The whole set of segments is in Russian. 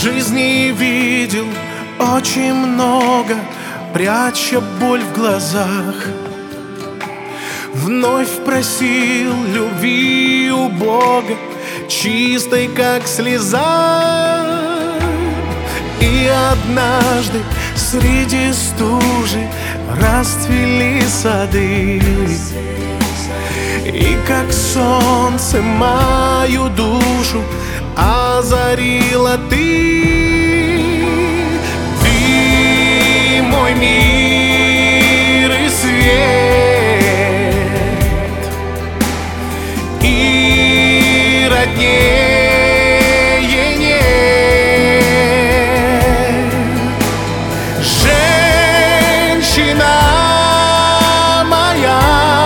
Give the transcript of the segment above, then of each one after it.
жизни видел очень много, пряча боль в глазах. Вновь просил любви у Бога, чистой, как слеза. И однажды среди стужи расцвели сады, и как солнце мою душу озарила ты. Ты мой мир и свет, и роднее нет. Женщина моя,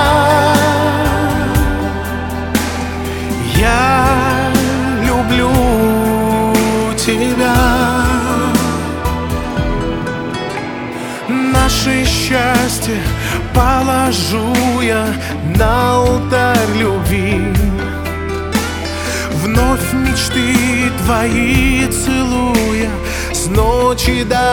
я люблю тебя. Наше счастье положу я на алтарь любви. Вновь мечты твои целуя, с ночи до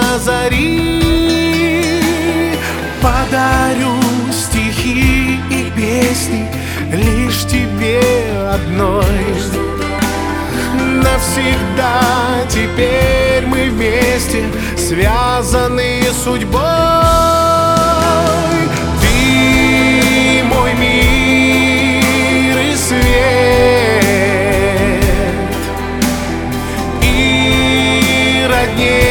зари. Подарю стихи и песни лишь тебе одной. Навсегда теперь мы вместе, связаны судьбой. Ты мой мир и свет, и роднее